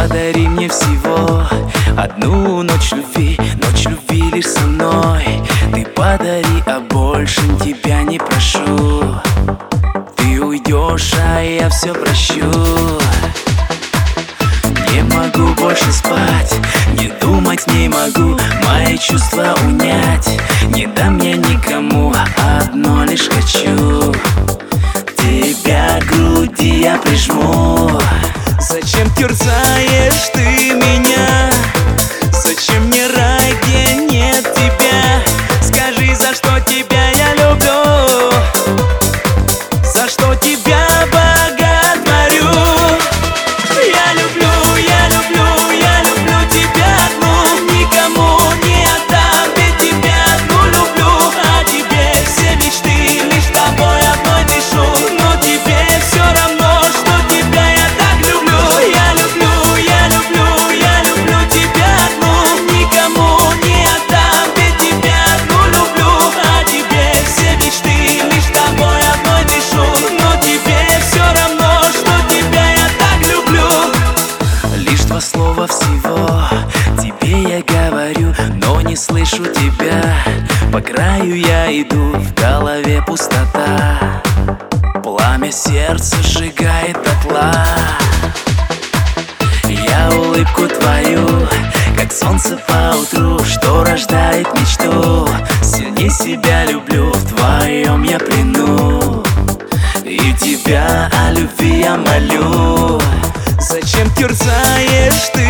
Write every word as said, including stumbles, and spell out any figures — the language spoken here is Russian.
Подари мне всего одну ночь любви, ночь любви лишь со мной. Ты подари, а больше тебя не прошу. Ты уйдешь, а я все прощу. Не могу больше спать, не думать не могу, мои чувства унять не дам я никому, одно лишь хочу. Тебя к груди я прижму. Зачем терзаешь ты меня? Зачем мне рай, где нет тебя? Скажи, за что тебя я люблю? За что тебя боготворю? Я люблю, я люблю, я люблю тебя одну. Никому не отдам, ведь тебя одну люблю. А тебе все мечты, лишь тобой одной дышу. Но тебе все равно, что тебя я так люблю. Я люблю, я люблю, я люблю тебя одну. Никому не отдам, ведь тебя одну люблю. А тебе все мечты, лишь тобой одной дышу. Но тебе все равно, что тебя я так люблю. Лишь два слова всего тебе я говорю, но не слышу тебя. По краю я иду, в голове пустота. Пламя сердца сжигает дотла. Я улыбку твою, как солнце по утру, что рождает мечту. Сильней себя люблю, в твоем я плену. И тебя о любви я молю. Зачем терзаешь ты